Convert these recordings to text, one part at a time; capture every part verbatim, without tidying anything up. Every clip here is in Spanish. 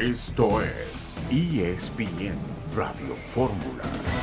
Esto es E S P N Radio Fórmula.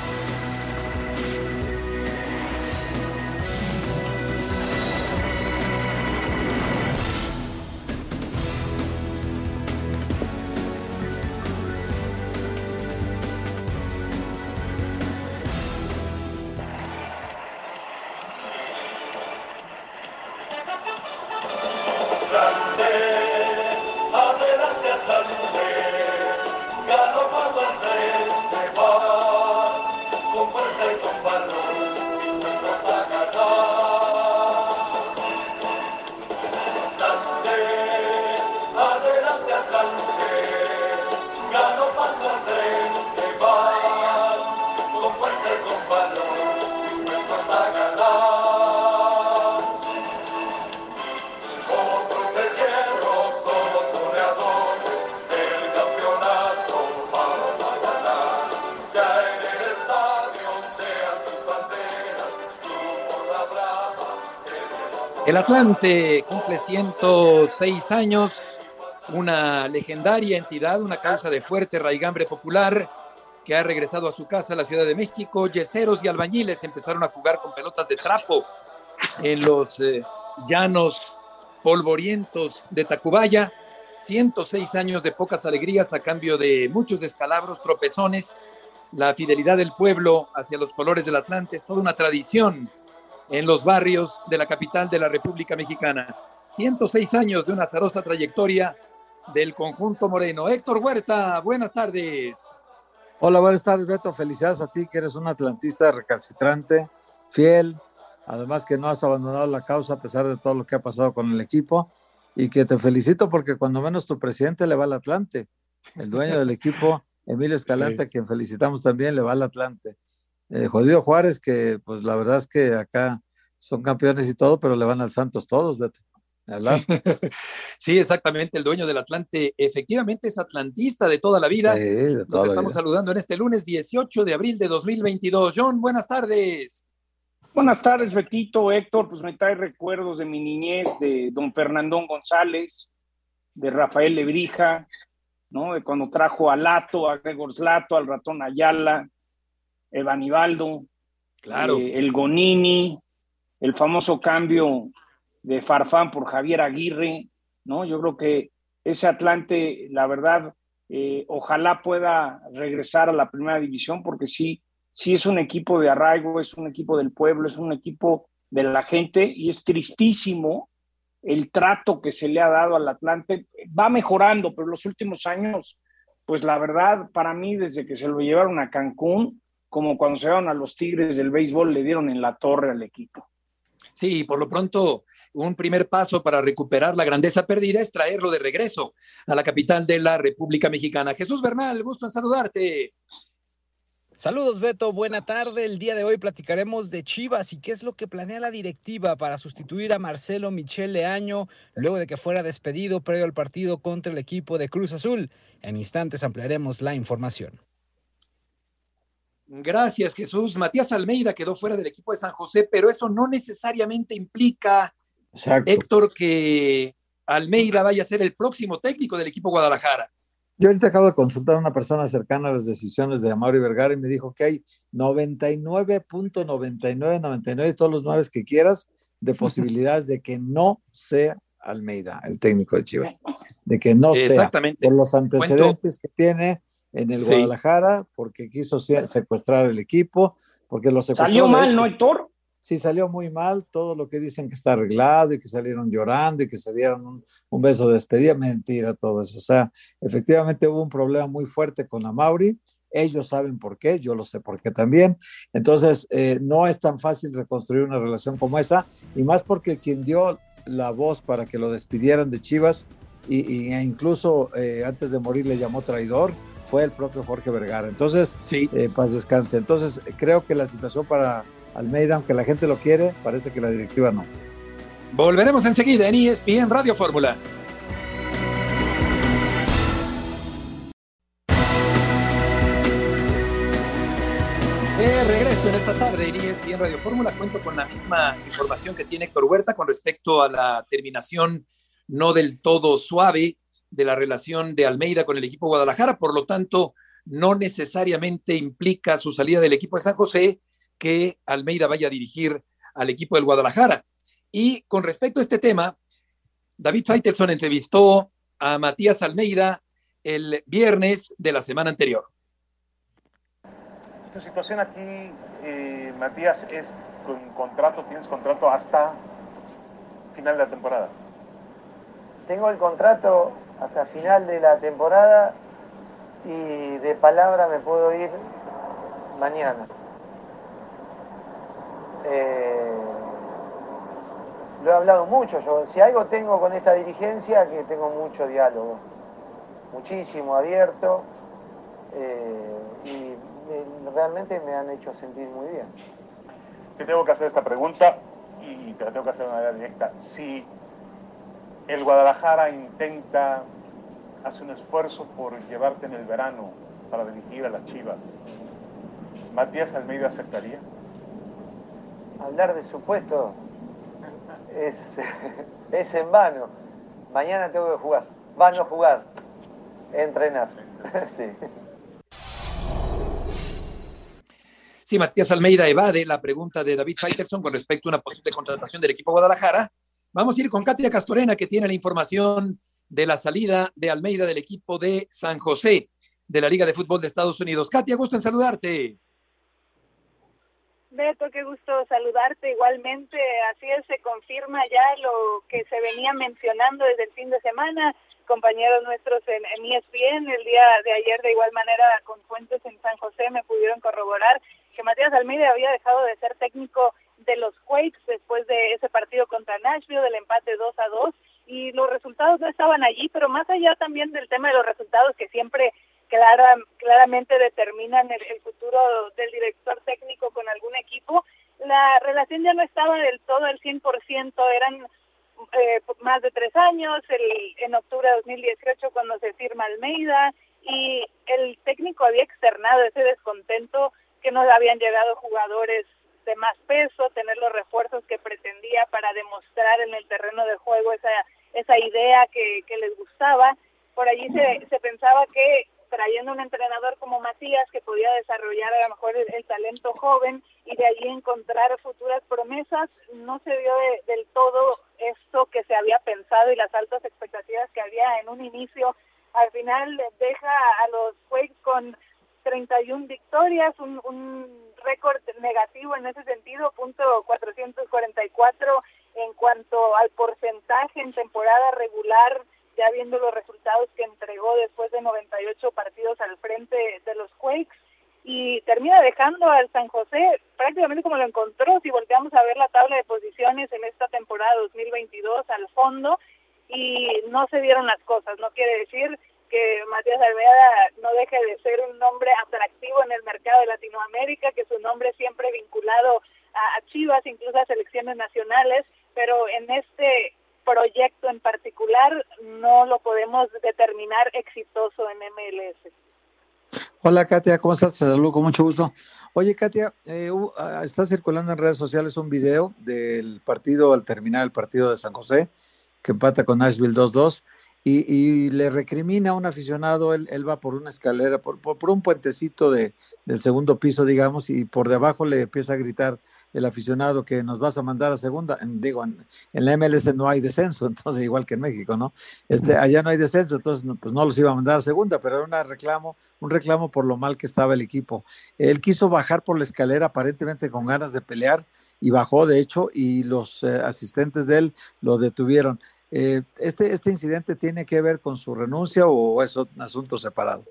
El Atlante cumple ciento seis años, una legendaria entidad, una causa de fuerte raigambre popular que ha regresado a su casa a la Ciudad de México. Yeseros y albañiles empezaron a jugar con pelotas de trapo en los eh, llanos polvorientos de Tacubaya. ciento seis años de pocas alegrías a cambio de muchos descalabros, tropezones. La fidelidad del pueblo hacia los colores del Atlante es toda una tradición en los barrios de la capital de la República Mexicana. ciento seis años de una azarosa trayectoria del conjunto moreno. Héctor Huerta, buenas tardes. Hola, buenas tardes, Beto. Felicidades a ti, que eres un atlantista recalcitrante, fiel, además que no has abandonado la causa a pesar de todo lo que ha pasado con el equipo, y que te felicito porque cuando menos tu presidente le va al Atlante. El dueño del equipo, Emilio Escalante, sí, a quien felicitamos también, le va al Atlante. Eh, jodido Juárez, que pues la verdad es que acá son campeones y todo, pero le van al Santos todos, Beto. Sí, exactamente, el dueño del Atlante efectivamente es atlantista de toda la vida. Sí, de toda Nos la estamos vida. saludando en este lunes dieciocho de abril de dos mil veintidós. John, buenas tardes. Buenas tardes, Betito, Héctor. Pues me trae recuerdos de mi niñez, de don Fernandón González, de Rafael Lebrija, ¿no? De cuando trajo a Lato, a Gregor Slato, al Ratón Ayala, el Banibaldo, claro. eh, el Gonini, el famoso cambio de Farfán por Javier Aguirre, ¿no? Yo creo que ese Atlante, la verdad, eh, ojalá pueda regresar a la primera división, porque sí, sí es un equipo de arraigo, es un equipo del pueblo, es un equipo de la gente, y es tristísimo el trato que se le ha dado al Atlante. Va mejorando, pero los últimos años, pues la verdad, para mí, desde que se lo llevaron a Cancún, como cuando se llevaron a los Tigres del béisbol, le dieron en la torre al equipo. Sí, por lo pronto, un primer paso para recuperar la grandeza perdida es traerlo de regreso a la capital de la República Mexicana. Jesús Bernal, gusto en saludarte. Saludos, Beto, buena tarde. El día de hoy platicaremos de Chivas y qué es lo que planea la directiva para sustituir a Marcelo Michel Leaño luego de que fuera despedido previo al partido contra el equipo de Cruz Azul. En instantes ampliaremos la información. Gracias, Jesús. Matías Almeida quedó fuera del equipo de San José, pero eso no necesariamente implica, Exacto. Héctor, que Almeida vaya a ser el próximo técnico del equipo Guadalajara. Yo ahorita acabo de consultar a una persona cercana a las decisiones de Amaury Vergara y me dijo que hay noventa y nueve punto noventa y nueve, noventa y nueve, todos los nueve que quieras, de posibilidades de que no sea Almeida el técnico de Chivas, de que no sea. Exactamente. Por los antecedentes Cuento. que tiene en el Sí. Guadalajara, porque quiso secuestrar el equipo, porque lo secuestró. Salió mal, hecho. ¿no, Héctor? Sí, salió muy mal, todo lo que dicen que está arreglado y que salieron llorando y que se dieron un, un beso de despedida, mentira todo eso. O sea, efectivamente hubo un problema muy fuerte con Amaury, ellos saben por qué, yo lo sé por qué también. Entonces, eh, no es tan fácil reconstruir una relación como esa, y más porque quien dio la voz para que lo despidieran de Chivas, y, y e incluso eh, antes de morir le llamó traidor, fue el propio Jorge Vergara. Entonces, sí. eh, paz descanse. Entonces, creo que la situación para Almeida, aunque la gente lo quiere, parece que la directiva no. Volveremos enseguida en E S P N Radio Fórmula. De regreso en esta tarde en E S P N Radio Fórmula, cuento con la misma información que tiene Héctor Huerta con respecto a la terminación no del todo suave de la relación de Almeida con el equipo Guadalajara, por lo tanto, no necesariamente implica su salida del equipo de San José que Almeida vaya a dirigir al equipo del Guadalajara. Y con respecto a este tema, David Faitelson entrevistó a Matías Almeida el viernes de la semana anterior. Tu situación aquí, eh, Matías, es con contrato, tienes contrato hasta final de la temporada. Tengo el contrato hasta final de la temporada y de palabra me puedo ir mañana. Eh, lo he hablado mucho yo. Si algo tengo con esta dirigencia, que tengo mucho diálogo, muchísimo abierto, eh, y me, realmente me han hecho sentir muy bien. Te tengo que hacer esta pregunta y te la tengo que hacer de manera directa. Si el Guadalajara intenta, hace un esfuerzo por llevarte en el verano para dirigir a las Chivas, ¿Matías Almeida aceptaría? Hablar de supuesto es, es en vano. Mañana tengo que jugar. Va, no jugar, entrenar. Sí. Sí, Matías Almeida evade la pregunta de David Faitelson con respecto a una posible contratación del equipo Guadalajara. Vamos a ir con Katia Castorena, que tiene la información de la salida de Almeida del equipo de San José, de la Liga de Fútbol de Estados Unidos. Katia, gusto en saludarte. Beto, qué gusto saludarte igualmente. Así es, se confirma ya lo que se venía mencionando desde el fin de semana. Compañeros nuestros en, en E S P N el día de ayer, de igual manera, con fuentes en San José, me pudieron corroborar que Matías Almeida había dejado de ser técnico de los Quakes después de ese partido contra Nashville, del empate dos a dos, y los resultados no estaban allí, pero más allá también del tema de los resultados, que siempre clara, claramente determinan el, el futuro del director técnico con algún equipo, la relación ya no estaba del todo al cien por ciento, eran eh, más de tres años, el, en octubre de dos mil dieciocho cuando se firma Almeida, y el técnico había externado ese descontento que no habían llegado jugadores de más peso, tener los refuerzos que pretendía para demostrar en el terreno de juego esa esa idea que, que les gustaba. Por allí se, se pensaba que trayendo un entrenador como Matías, que podía desarrollar a lo mejor el, el talento joven y de allí encontrar futuras promesas, no se dio de, del todo esto que se había pensado y las altas expectativas que había en un inicio. Al final deja a los Quakes con treinta y una victorias, un, un récord negativo en ese sentido, punto cuatrocientos cuarenta y cuatro en cuanto al porcentaje en temporada regular, ya viendo los resultados que entregó después de noventa y ocho partidos al frente de los Quakes, y termina dejando al San José prácticamente como lo encontró, si volteamos a ver la tabla de posiciones en esta temporada dos mil veintidós al fondo, y no se dieron las cosas. No quiere decir que Matías Almeida no deje de ser un nombre atractivo en el mercado de Latinoamérica, que su nombre siempre vinculado a, a Chivas, incluso a selecciones nacionales, pero en este proyecto en particular no lo podemos determinar exitoso en M L S. Hola Katia, ¿cómo estás? Te saludo con mucho gusto. Oye Katia, eh, uh, está circulando en redes sociales un video del partido al terminar el partido de San José, que empata con Nashville dos dos, y, y le recrimina a un aficionado, él, él va por una escalera, por, por, por un puentecito de, del segundo piso, digamos, y por debajo le empieza a gritar el aficionado que nos vas a mandar a segunda. Digo, en, en la M L S no hay descenso, entonces igual que en México, ¿no? Este, allá no hay descenso, entonces no, pues no los iba a mandar a segunda, pero era una reclamo, un reclamo por lo mal que estaba el equipo. Él quiso bajar por la escalera aparentemente con ganas de pelear y bajó, de hecho, y los eh, asistentes de él lo detuvieron. Eh, este, ¿Este incidente tiene que ver con su renuncia o es un asunto separado?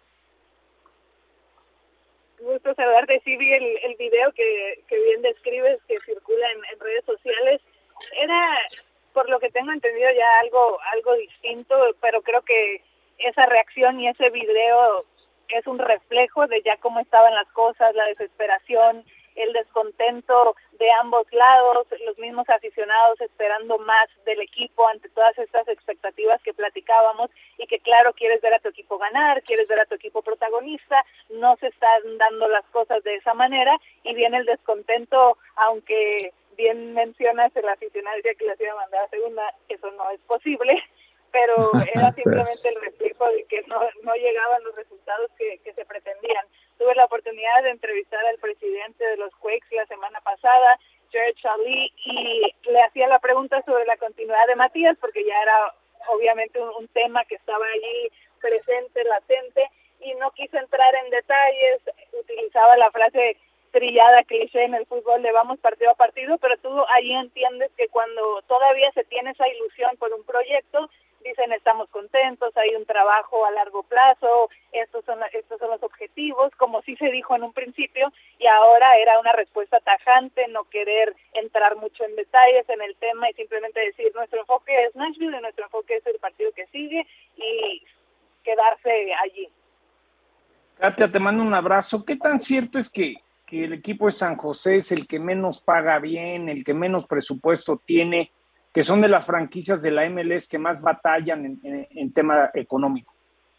Gusto saludarte, sí vi el, el video que, que bien describes, que circula en, en redes sociales. Era, por lo que tengo entendido, ya algo algo distinto, pero creo que esa reacción y ese video es un reflejo de ya cómo estaban las cosas, la desesperación, el descontento de ambos lados, los mismos aficionados esperando más del equipo ante todas estas expectativas que platicábamos, y que claro, quieres ver a tu equipo ganar, quieres ver a tu equipo protagonista, no se están dando las cosas de esa manera, y viene el descontento, aunque bien mencionas el aficionado decía que las iba a mandar a segunda, eso no es posible, pero era simplemente el reflejo de que no, no llegaban los resultados que, que se pretendían. Tuve la oportunidad de entrevistar al presidente de los Quakes la semana pasada, Jared Charlie, y le hacía la pregunta sobre la continuidad de Matías, porque ya era obviamente un, un tema que estaba allí presente, latente, y no quiso entrar en detalles, utilizaba la frase trillada, cliché en el fútbol de vamos partido a partido, pero tú ahí entiendes que cuando todavía se tiene esa ilusión por un proyecto, dicen estamos contentos, hay un trabajo a largo plazo, estos son estos son los objetivos, como sí se dijo en un principio, y ahora era una respuesta tajante, no querer entrar mucho en detalles en el tema y simplemente decir nuestro enfoque es Nashville y nuestro enfoque es el partido que sigue y quedarse allí. Katia, te mando un abrazo. ¿Qué tan cierto es que, que el equipo de San José es el que menos paga bien, el que menos presupuesto tiene, que son de las franquicias de la M L S que más batallan en, en, en tema económico?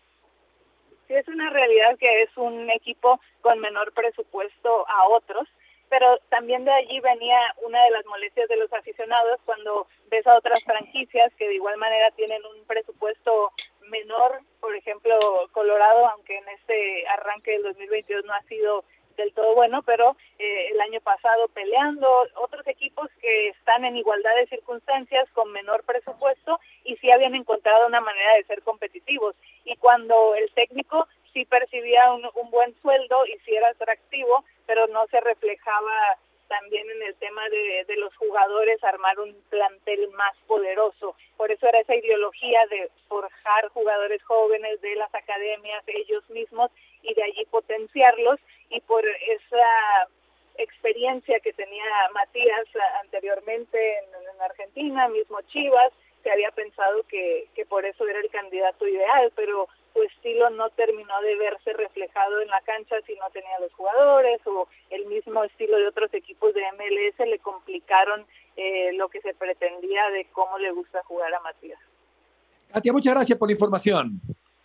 Sí, es una realidad que es un equipo con menor presupuesto a otros, pero también de allí venía una de las molestias de los aficionados cuando ves a otras franquicias que de igual manera tienen un presupuesto menor, por ejemplo Colorado, aunque en este arranque del dos mil veintidós no ha sido del todo bueno, pero eh, el año pasado peleando, otros equipos que están en igualdad de circunstancias con menor presupuesto y sí habían encontrado una manera de ser competitivos, y cuando el técnico sí percibía un, un buen sueldo y sí era atractivo, pero no se reflejaba también en el tema de, de los jugadores, armar un plantel más poderoso. Por eso era esa ideología de forjar jugadores jóvenes de las academias, ellos mismos, y de allí potenciarlos, y por esa experiencia que tenía Matías anteriormente en, en Argentina, mismo Chivas, se había pensado que, que por eso era el candidato ideal, pero su estilo no terminó de verse reflejado en la cancha si no tenía los jugadores, o el mismo estilo de otros equipos de M L S le complicaron eh, lo que se pretendía de cómo le gusta jugar a Matías. Katia, muchas gracias por la información.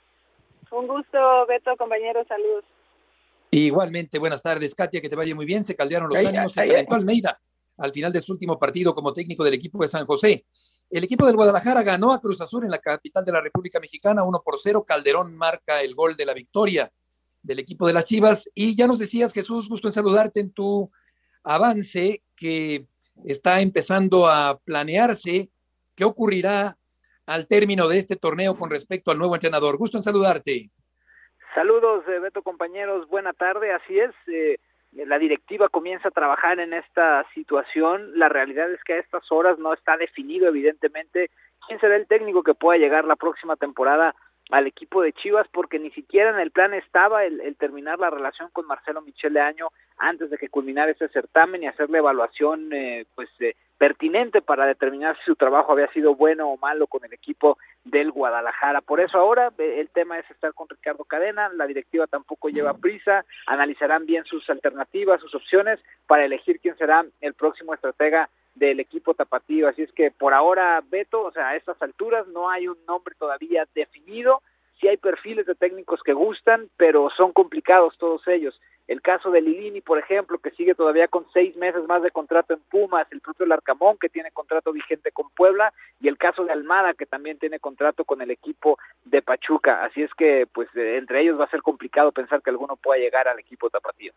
Un gusto, Beto, compañeros, saludos. Igualmente, buenas tardes, Katia, que te vaya muy bien. Se caldearon los ay, ánimos, ay, se calentó Almeida al final de su último partido como técnico del equipo de San José. El equipo del Guadalajara ganó a Cruz Azul en la capital de la República Mexicana, uno por cero. Calderón marca el gol de la victoria del equipo de las Chivas. Y ya nos decías, Jesús, gusto en saludarte en tu avance que está empezando a planearse. ¿Qué ocurrirá al término de este torneo con respecto al nuevo entrenador? Gusto en saludarte. Saludos, eh, Beto, compañeros, buena tarde. Así es, eh, la directiva comienza a trabajar en esta situación. La realidad es que a estas horas no está definido, evidentemente, quién será el técnico que pueda llegar la próxima temporada al equipo de Chivas, porque ni siquiera en el plan estaba el, el terminar la relación con Marcelo Michele Año antes de que culminara ese certamen y hacer la evaluación eh, pues eh, pertinente para determinar si su trabajo había sido bueno o malo con el equipo del Guadalajara. Por eso ahora eh, el tema es estar con Ricardo Cadena. La directiva tampoco lleva prisa, analizarán bien sus alternativas, sus opciones para elegir quién será el próximo estratega del equipo tapatío. Así es que por ahora, Beto, o sea, a estas alturas no hay un nombre todavía definido. Sí hay perfiles de técnicos que gustan, pero son complicados todos ellos. El caso de Lilini, por ejemplo, que sigue todavía con seis meses más de contrato en Pumas, el propio Larcamón, que tiene contrato vigente con Puebla, y el caso de Almada, que también tiene contrato con el equipo de Pachuca. Así es que, pues, eh, entre ellos va a ser complicado pensar que alguno pueda llegar al equipo tapatío.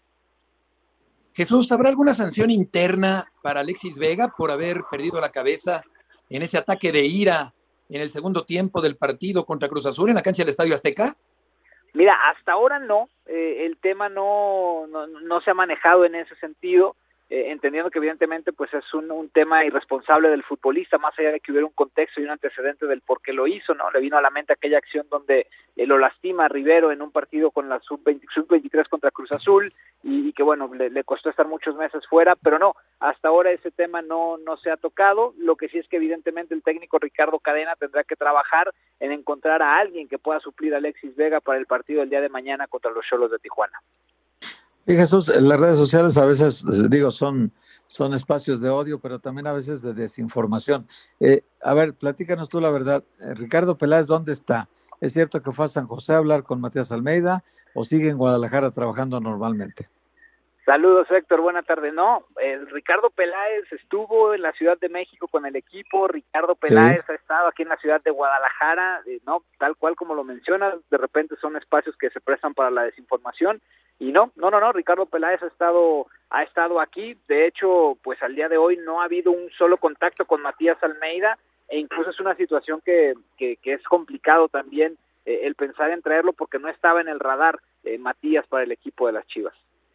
Jesús, ¿habrá alguna sanción interna para Alexis Vega por haber perdido la cabeza en ese ataque de ira en el segundo tiempo del partido contra Cruz Azul en la cancha del Estadio Azteca? Mira, hasta ahora no, eh, el tema no, no, no se ha manejado en ese sentido, eh, entendiendo que evidentemente pues es un, un tema irresponsable del futbolista, más allá de que hubiera un contexto y un antecedente del por qué lo hizo, ¿no? Le vino a la mente aquella acción donde eh, lo lastima a Rivero en un partido con la sub veintitrés contra Cruz Azul, y, y que bueno, le, le costó estar muchos meses fuera, pero no, hasta ahora ese tema no, no se ha tocado. Lo que sí es que evidentemente el técnico Ricardo Cadena tendrá que trabajar en encontrar a alguien que pueda suplir a Alexis Vega para el partido del día de mañana contra los Xolos de Tijuana. Y Jesús, las redes sociales a veces, digo, son, son espacios de odio, pero también a veces de desinformación. Eh, a ver, platícanos tú la verdad. Eh, Ricardo Peláez, ¿dónde está? ¿Es cierto que fue a San José a hablar con Matías Almeida o sigue en Guadalajara trabajando normalmente? Saludos, Héctor, buena tarde. No, el Ricardo Peláez estuvo en la Ciudad de México con el equipo, Ricardo Peláez sí. ha estado aquí en la ciudad de Guadalajara, eh, no, tal cual como lo mencionas, de repente son espacios que se prestan para la desinformación, y no, no, no, no, Ricardo Peláez ha estado, ha estado aquí, de hecho, pues al día de hoy no ha habido un solo contacto con Matías Almeida, e incluso es una situación que, que, que es complicado también eh, el pensar en traerlo porque no estaba en el radar eh, Matías para el equipo de las Chivas.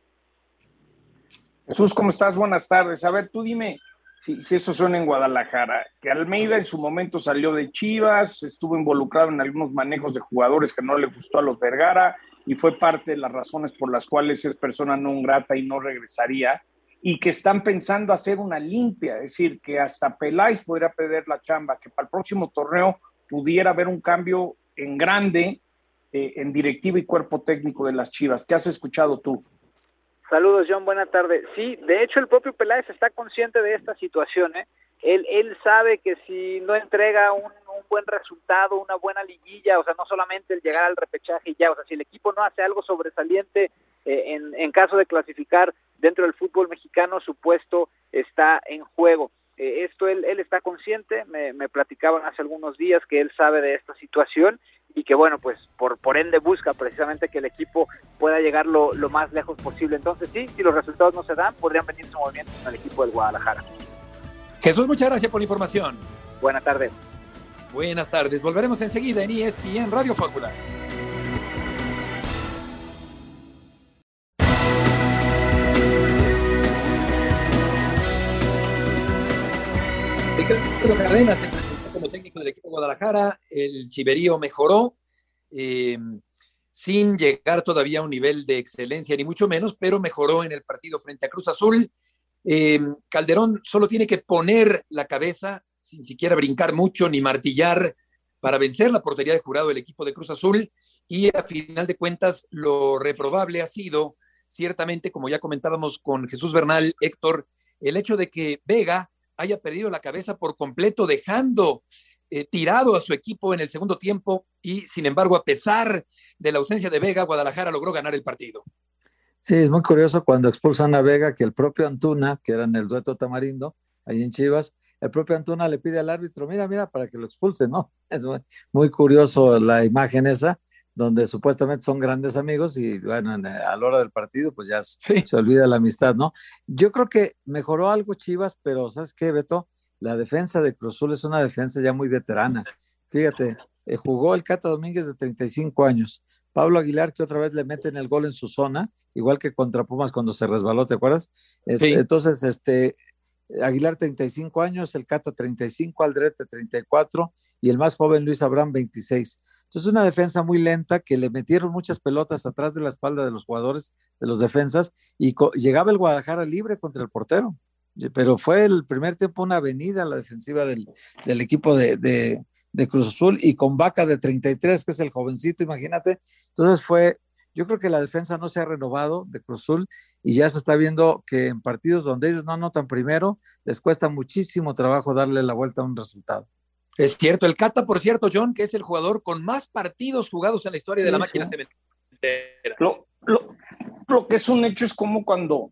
Jesús, ¿cómo estás? Buenas tardes. A ver, tú dime si, si eso suena en Guadalajara, que Almeida en su momento salió de Chivas, estuvo involucrado en algunos manejos de jugadores que no le gustó a los Vergara y fue parte de las razones por las cuales es persona no grata y no regresaría, y que están pensando hacer una limpia, es decir, que hasta Peláez podría perder la chamba, que para el próximo torneo pudiera haber un cambio en grande eh, en directiva y cuerpo técnico de las Chivas. ¿Qué has escuchado tú? Saludos, John, buena tarde. Sí, de hecho el propio Peláez está consciente de esta situación, ¿eh? Él, él sabe que si no entrega un, un buen resultado, una buena liguilla, o sea, no solamente el llegar al repechaje y ya, o sea, si el equipo no hace algo sobresaliente eh, en, en caso de clasificar dentro del fútbol mexicano, su puesto está en juego. Eh, esto él, él está consciente, me, me platicaban hace algunos días que él sabe de esta situación y que bueno, pues por, por ende busca precisamente que el equipo pueda llegar lo, lo más lejos posible. Entonces sí, si los resultados no se dan, podrían venirse movimientos en el equipo del Guadalajara. Jesús, muchas gracias por la información. Buenas tardes. Buenas tardes. Volveremos enseguida en E S P N Radio Fórmula. Ricardo Cadena se presentó como técnico del equipo de Guadalajara. El chiverío mejoró, eh, sin llegar todavía a un nivel de excelencia, ni mucho menos, pero mejoró en el partido frente a Cruz Azul. Eh, Calderón solo tiene que poner la cabeza, sin siquiera brincar mucho ni martillar, para vencer la portería de Jurado del equipo de Cruz Azul, y a final de cuentas lo reprobable ha sido, ciertamente, como ya comentábamos con Jesús Bernal, Héctor, el hecho de que Vega haya perdido la cabeza por completo, dejando eh, tirado a su equipo en el segundo tiempo, y sin embargo, a pesar de la ausencia de Vega, Guadalajara logró ganar el partido. Sí, es muy curioso cuando expulsan a Vega, que el propio Antuna, que era en el dueto Tamarindo, ahí en Chivas, el propio Antuna le pide al árbitro, mira, mira, para que lo expulse, ¿no? Es muy, muy curioso la imagen esa, donde supuestamente son grandes amigos y bueno, a la hora del partido pues ya sí. se olvida la amistad, ¿no? Yo creo que mejoró algo Chivas, pero ¿sabes qué, Beto? La defensa de Cruz Azul es una defensa ya muy veterana. Fíjate, eh, jugó el Cata Domínguez de treinta y cinco años, Pablo Aguilar, que otra vez le meten el gol en su zona, igual que contra Pumas cuando se resbaló, ¿te acuerdas? Sí. Entonces, este, Aguilar treinta y cinco años, el Cata treinta y cinco, Aldrete treinta y cuatro y el más joven Luis Abraham veintiséis. Entonces, una defensa muy lenta que le metieron muchas pelotas atrás de la espalda de los jugadores, de los defensas, y co- llegaba el Guadalajara libre contra el portero. Pero fue el primer tiempo una avenida a la defensiva del, del equipo de, de, de Cruz Azul, y con Vaca de treinta y tres, que es el jovencito, imagínate. Entonces fue, yo creo que la defensa no se ha renovado de Cruz Azul, y ya se está viendo que en partidos donde ellos no anotan primero, les cuesta muchísimo trabajo darle la vuelta a un resultado. Es cierto, el Cata, por cierto, John, que es el jugador con más partidos jugados en la historia de la sí, máquina sí. cementera. Lo, lo, lo que es un hecho es como cuando,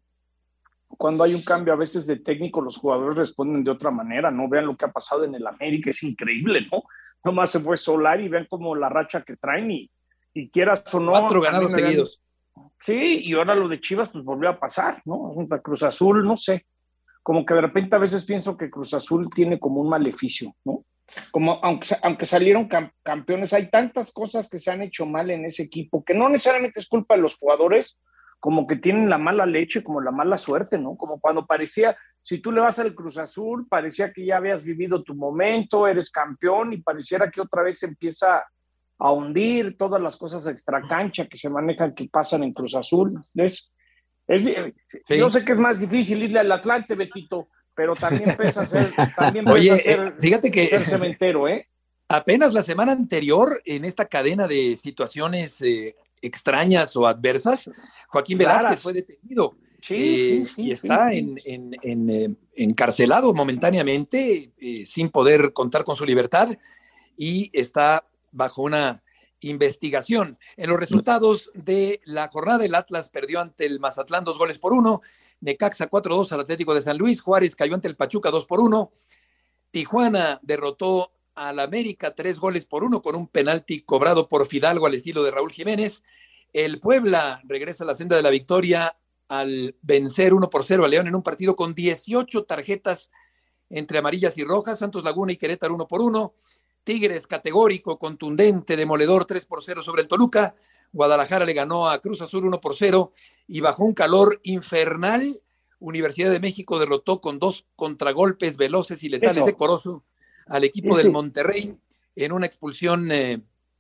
cuando hay un cambio a veces de técnico, los jugadores responden de otra manera, ¿no? Vean lo que ha pasado en el América, es increíble, ¿no? Nomás se fue Solari y vean como la racha que traen y, y quieras o no. Cuatro ganados seguidos. Vean, sí, y ahora lo de Chivas pues volvió a pasar, ¿no? Cruz Azul, no sé, como que de repente a veces pienso que Cruz Azul tiene como un maleficio, ¿no? Como aunque, aunque salieron cam- campeones, hay tantas cosas que se han hecho mal en ese equipo, que no necesariamente es culpa de los jugadores, como que tienen la mala leche, como la mala suerte, ¿no? Como cuando parecía, si tú le vas al Cruz Azul, parecía que ya habías vivido tu momento, eres campeón, y pareciera que otra vez empieza a hundir todas las cosas extracancha que se manejan, que pasan en Cruz Azul. Es, es, sí. Yo sé que es más difícil irle al Atlante, Betito, pero también pesa ser, también pesa Oye, ser, eh, fíjate que ser cementero, ¿eh? Apenas la semana anterior, en esta cadena de situaciones eh, extrañas o adversas, Joaquín Velázquez Claras. fue detenido sí, eh, sí, sí, y está sí, en, sí. en, en, eh, encarcelado momentáneamente, eh, sin poder contar con su libertad, y está bajo una investigación. En los resultados de la jornada, el Atlas perdió ante el Mazatlán dos goles por uno, Necaxa cuatro dos al Atlético de San Luis, Juárez cayó ante el Pachuca dos por uno, Tijuana derrotó al América tres goles por uno con un penalti cobrado por Fidalgo al estilo de Raúl Jiménez. El Puebla regresa a la senda de la victoria al vencer uno por cero a León en un partido con dieciocho tarjetas entre amarillas y rojas. Santos Laguna y Querétaro uno por uno. Tigres categórico, contundente, demoledor tres por cero sobre el Toluca. Guadalajara le ganó a Cruz Azul uno por cero y bajo un calor infernal, Universidad de México derrotó con dos contragolpes veloces y letales Eso. de Corozo al equipo sí, del Monterrey en una expulsión, eh,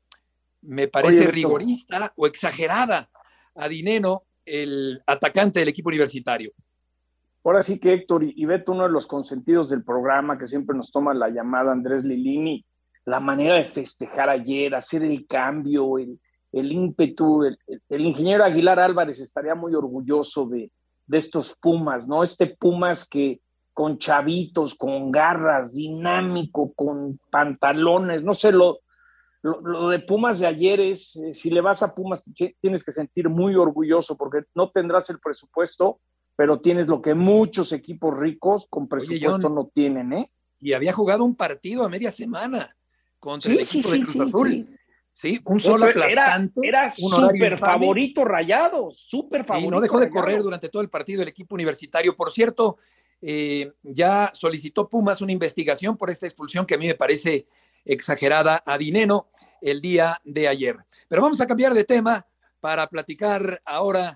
me parece Oye, rigorista o exagerada a Dineno, el atacante del equipo universitario. Ahora sí que Héctor y Beto, uno de los consentidos del programa que siempre nos toma la llamada, Andrés Lilini, la manera de festejar ayer, hacer el cambio, el, el ímpetu, el, el ingeniero Aguilar Álvarez estaría muy orgulloso de, de estos Pumas, ¿no? Este Pumas que con chavitos, con garras, dinámico, con pantalones, no sé, lo, lo, lo de Pumas de ayer es, eh, si le vas a Pumas tienes que sentir muy orgulloso porque no tendrás el presupuesto, pero tienes lo que muchos equipos ricos con presupuesto Oye, John, no tienen, ¿eh? Y había jugado un partido a media semana contra sí, el equipo sí, de Cruz sí, Azul. Sí, sí un solo aplastante. Era, era súper favorito Rayados, súper favorito. Y no dejó de Rayados. correr durante todo el partido el equipo universitario. Por cierto, eh, ya solicitó Pumas una investigación por esta expulsión que a mí me parece exagerada a Dineno el día de ayer. Pero vamos a cambiar de tema para platicar ahora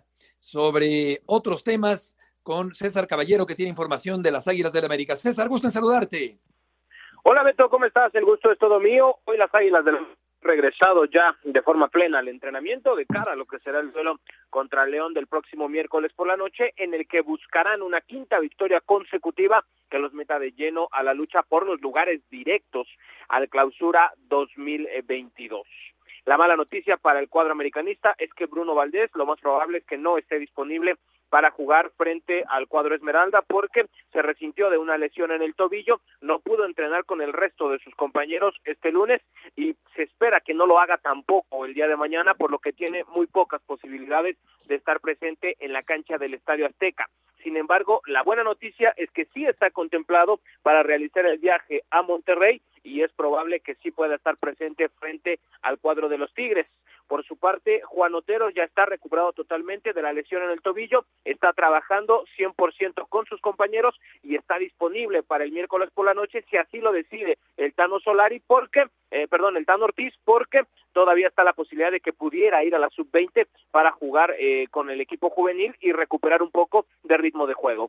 sobre otros temas con César Caballero, que tiene información de las Águilas del la América. César, gusto en saludarte. Hola Beto, ¿cómo estás? El gusto es todo mío. Hoy las Águilas del han regresado ya de forma plena al entrenamiento de cara a lo que será el duelo contra León del próximo miércoles por la noche, en el que buscarán una quinta victoria consecutiva que los meta de lleno a la lucha por los lugares directos al Clausura dos mil veintidós. La mala noticia para el cuadro americanista es que Bruno Valdés lo más probable es que no esté disponible para jugar frente al cuadro Esmeralda porque se resintió de una lesión en el tobillo, no pudo entrenar con el resto de sus compañeros este lunes y se espera que no lo haga tampoco el día de mañana, por lo que tiene muy pocas posibilidades de estar presente en la cancha del Estadio Azteca. Sin embargo, la buena noticia es que sí está contemplado para realizar el viaje a Monterrey y es probable que sí pueda estar presente frente al cuadro de los Tigres. Por su parte, Juan Otero ya está recuperado totalmente de la lesión en el tobillo, está trabajando cien por ciento con sus compañeros y está disponible para el miércoles por la noche si así lo decide el Tano Solari, porque, eh, perdón, el Tano Ortiz, porque todavía está la posibilidad de que pudiera ir a la sub veinte para jugar eh, con el equipo juvenil y recuperar un poco de ritmo de juego.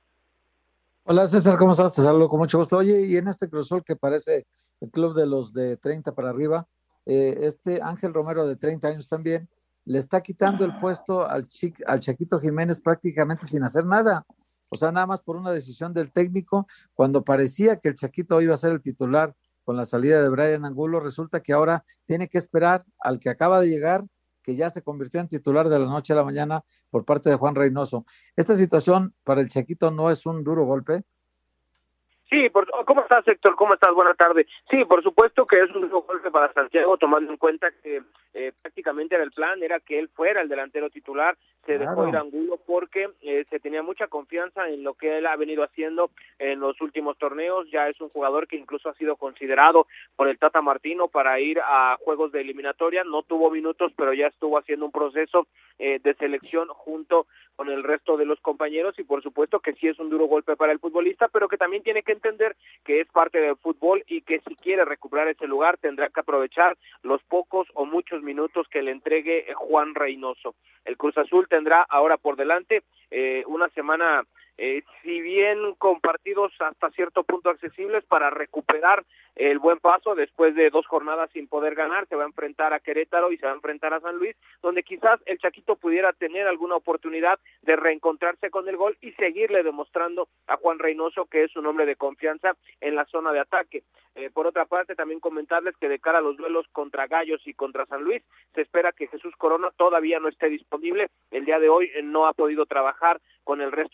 Hola César, ¿cómo estás? Te saludo con mucho gusto. Oye, y en este Cruz Azul que parece el club de los de treinta para arriba, eh, este Ángel Romero de treinta años también, le está quitando el puesto al, Chic, al Chaquito Jiménez prácticamente sin hacer nada. O sea, nada más por una decisión del técnico, cuando parecía que el Chaquito iba a ser el titular con la salida de Brian Angulo, resulta que ahora tiene que esperar al que acaba de llegar, que ya se convirtió en titular de la noche a la mañana por parte de Juan Reynoso. ¿Esta situación para el Chaquito no es un duro golpe? Sí, por, ¿cómo estás, Héctor? ¿Cómo estás? Buenas tardes. Sí, por supuesto que es un duro golpe para Santiago, tomando en cuenta que eh, prácticamente era el plan, era que él fuera el delantero titular, se claro. dejó ir Angulo porque eh, se tenía mucha confianza en lo que él ha venido haciendo en los últimos torneos. Ya es un jugador que incluso ha sido considerado por el Tata Martino para ir a juegos de eliminatoria, no tuvo minutos, pero ya estuvo haciendo un proceso eh, de selección junto con el resto de los compañeros y por supuesto que sí es un duro golpe para el futbolista, pero que también tiene que entender que es parte del fútbol y que si quiere recuperar ese lugar tendrá que aprovechar los pocos o muchos minutos que le entregue Juan Reynoso. El Cruz Azul tendrá ahora por delante eh, una semana, eh, si bien con partidos hasta cierto punto accesibles, para recuperar el buen paso después de dos jornadas sin poder ganar. Se va a enfrentar a Querétaro y se va a enfrentar a San Luis, donde quizás el Chaquito pudiera tener alguna oportunidad de reencontrarse con el gol y seguirle demostrando a Juan Reynoso que es un hombre de confianza en la zona de ataque. Eh, por otra parte, también comentarles que de cara a los duelos contra Gallos y contra San Luis, se espera que Jesús Corona todavía no esté disponible. El día de hoy no ha podido trabajar con el resto de los compañeros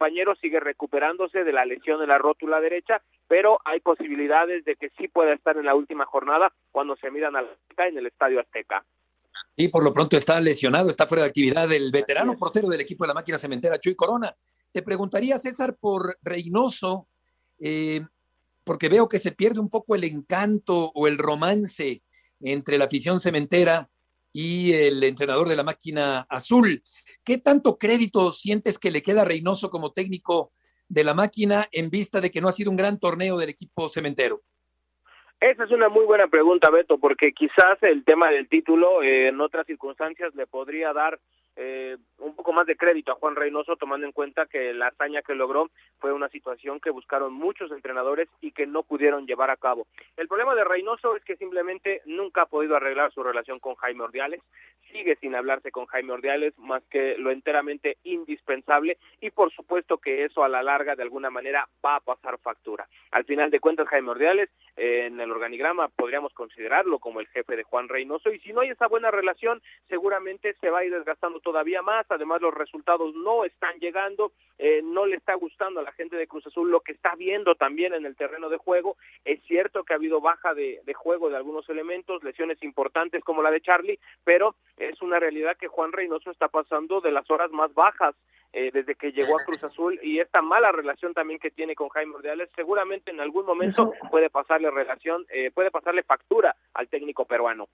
compañero sigue recuperándose de la lesión de la rótula derecha, pero hay posibilidades de que sí pueda estar en la última jornada cuando se midan a la en el Estadio Azteca. Y por lo pronto está lesionado, está fuera de actividad el veterano portero del equipo de la Máquina Cementera, Chuy Corona. Te preguntaría, César, por Reynoso, eh, porque veo que se pierde un poco el encanto o el romance entre la afición cementera y el entrenador de la Máquina Azul. ¿Qué tanto crédito sientes que le queda a Reynoso como técnico de la Máquina en vista de que no ha sido un gran torneo del equipo cementero? Esa es una muy buena pregunta, Beto, porque quizás el tema del título eh, en otras circunstancias le podría dar eh, un poco más de crédito a Juan Reynoso, tomando en cuenta que la hazaña que logró fue una situación que buscaron muchos entrenadores y que no pudieron llevar a cabo. El problema de Reynoso es que simplemente nunca ha podido arreglar su relación con Jaime Ordiales, sigue sin hablarse con Jaime Ordiales más que lo enteramente indispensable, y por supuesto que eso a la larga de alguna manera va a pasar factura. Al final de cuentas, Jaime Ordiales eh, en el organigrama podríamos considerarlo como el jefe de Juan Reynoso, y si no hay esa buena relación seguramente se va a ir desgastando todavía más. Además, los resultados no están llegando, eh, no le está gustando a la gente de Cruz Azul lo que está viendo también en el terreno de juego. Es cierto que ha habido baja de, de juego de algunos elementos, lesiones importantes como la de Charlie, pero es una realidad que Juan Reynoso está pasando de las horas más bajas eh, desde que llegó a Cruz Azul, y esta mala relación también que tiene con Jaime Ordiales seguramente en algún momento puede pasarle relación, eh, puede pasarle factura al técnico peruano.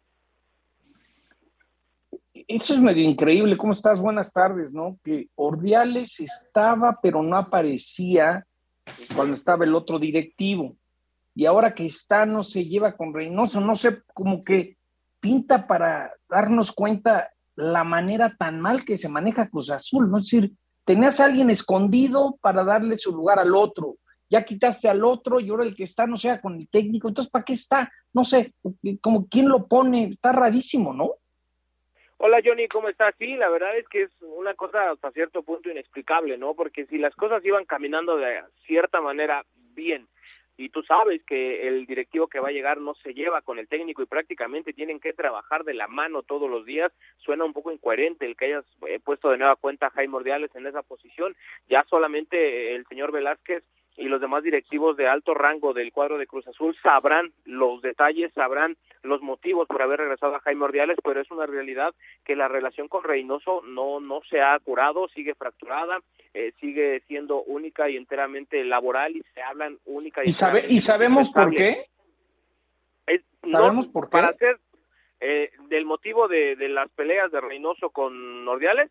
Eso es medio increíble. ¿Cómo estás? Buenas tardes, ¿no? Que Ordiales estaba, pero no aparecía cuando estaba el otro directivo. Y ahora que está, no se lleva con Reynoso. No sé, como que pinta para darnos cuenta la manera tan mal que se maneja Cruz Azul, ¿no? Es decir, tenías a alguien escondido para darle su lugar al otro. Ya quitaste al otro y ahora el que está no sea con el técnico. Entonces, ¿para qué está? No sé, como quién lo pone. Está rarísimo, ¿no? Hola Johnny, ¿cómo estás? Sí, la verdad es que es una cosa hasta cierto punto inexplicable, ¿no? Porque si las cosas iban caminando de cierta manera bien, y tú sabes que el directivo que va a llegar no se lleva con el técnico y prácticamente tienen que trabajar de la mano todos los días, suena un poco incoherente el que hayas eh, puesto de nueva cuenta a Jaime Ordiales en esa posición. Ya solamente el señor Velázquez y los demás directivos de alto rango del cuadro de Cruz Azul sabrán los detalles, sabrán los motivos por haber regresado a Jaime Ordiales, pero es una realidad que la relación con Reynoso no, no se ha curado, sigue fracturada, eh, sigue siendo única y enteramente laboral, y se hablan única y, ¿Y, sabe, ¿y sabemos por qué? Es, ¿Sabemos no, por qué? Para hacer eh, del motivo de, de las peleas de Reynoso con Ordiales.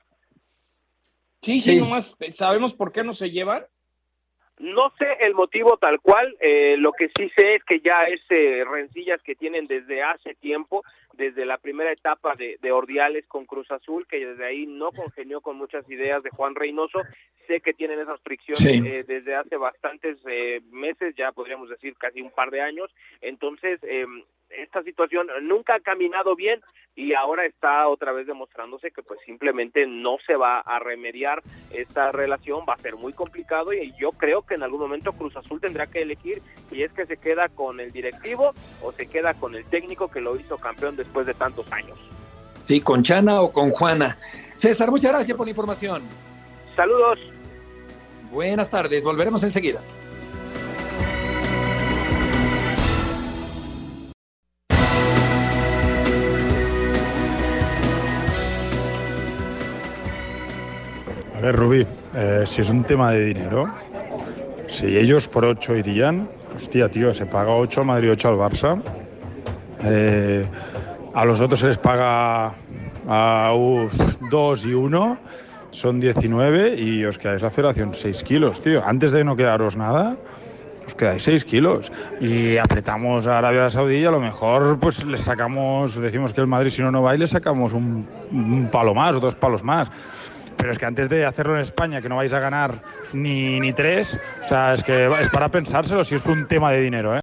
Sí, sí, sí, nomás, ¿sabemos por qué no se llevan? No sé el motivo tal cual, eh, lo que sí sé es que ya es eh, rencillas que tienen desde hace tiempo, desde la primera etapa de, de Ordiales con Cruz Azul, que desde ahí no congenió con muchas ideas de Juan Reynoso. Sé que tienen esas fricciones sí. eh, desde hace bastantes eh, meses, ya podríamos decir casi un par de años. Entonces, eh, esta situación nunca ha caminado bien y ahora está otra vez demostrándose que pues simplemente no se va a remediar esta relación, va a ser muy complicado, y yo creo que en algún momento Cruz Azul tendrá que elegir si es que se queda con el directivo o se queda con el técnico que lo hizo campeón después de tantos años. Sí, con Chana o con Juana. César, muchas gracias por la información. Saludos. Buenas tardes, volveremos enseguida. A ver, Rubí, eh, si es un tema de dinero, si ellos por ocho irían, hostia, tío, se paga ocho al Madrid, ocho al Barça, eh, a los otros se les paga a uh, dos y uno, son diecinueve, y os quedáis la federación seis kilos, tío. Antes de no quedaros nada, os quedáis seis kilos. Y apretamos a Arabia Saudí y a lo mejor pues les sacamos, decimos que el Madrid si no no va y le sacamos un, un palo más o dos palos más. Pero es que antes de hacerlo en España, que no vais a ganar ni, ni tres, o sea, es que es para pensárselo si es un tema de dinero, ¿eh?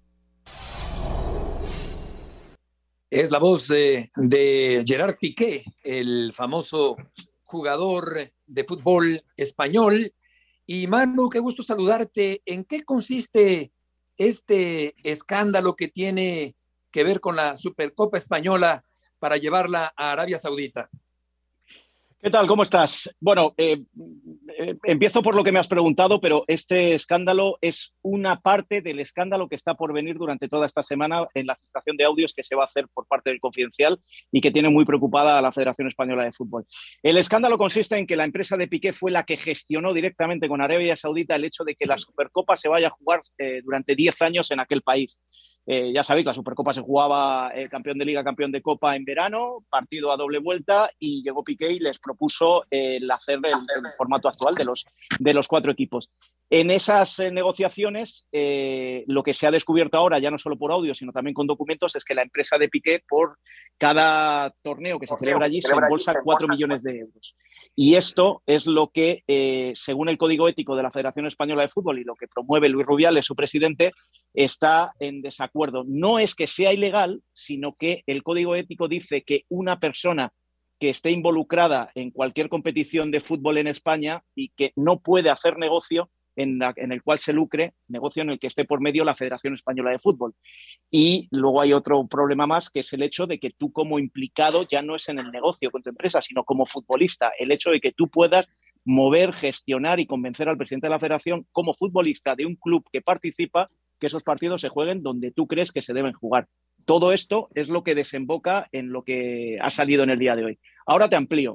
Es la voz de, de Gerard Piqué, el famoso jugador de fútbol español. Y Manu, qué gusto saludarte. ¿En qué consiste este escándalo que tiene que ver con la Supercopa Española para llevarla a Arabia Saudita? ¿Qué tal? ¿Cómo estás? Bueno, eh, eh, empiezo por lo que me has preguntado, pero este escándalo es una parte del escándalo que está por venir durante toda esta semana en la filtración de audios que se va a hacer por parte del Confidencial y que tiene muy preocupada a la Federación Española de Fútbol. El escándalo consiste en que la empresa de Piqué fue la que gestionó directamente con Arabia Saudita el hecho de que la Supercopa se vaya a jugar eh, durante diez años en aquel país. Eh, ya sabéis, la Supercopa se jugaba eh, campeón de Liga, campeón de Copa en verano, partido a doble vuelta, y llegó Piqué y les propuso eh, el hacer el, el formato actual de los, de los cuatro equipos. En esas eh, negociaciones, eh, lo que se ha descubierto ahora, ya no solo por audio, sino también con documentos, es que la empresa de Piqué, por cada torneo que se celebra allí, se embolsa cuatro millones de euros. Y esto es lo que, eh, según el Código Ético de la Federación Española de Fútbol y lo que promueve Luis Rubiales, su presidente, está en desacuerdo. No es que sea ilegal, sino que el Código Ético dice que una persona que esté involucrada en cualquier competición de fútbol en España y que no puede hacer negocio en, la, en el cual se lucre, negocio en el que esté por medio la Federación Española de Fútbol. Y luego hay otro problema más, que es el hecho de que tú como implicado ya no es en el negocio con tu empresa, sino como futbolista. El hecho de que tú puedas mover, gestionar y convencer al presidente de la Federación como futbolista de un club que participa, que esos partidos se jueguen donde tú crees que se deben jugar. Todo esto es lo que desemboca en lo que ha salido en el día de hoy. Ahora te amplío.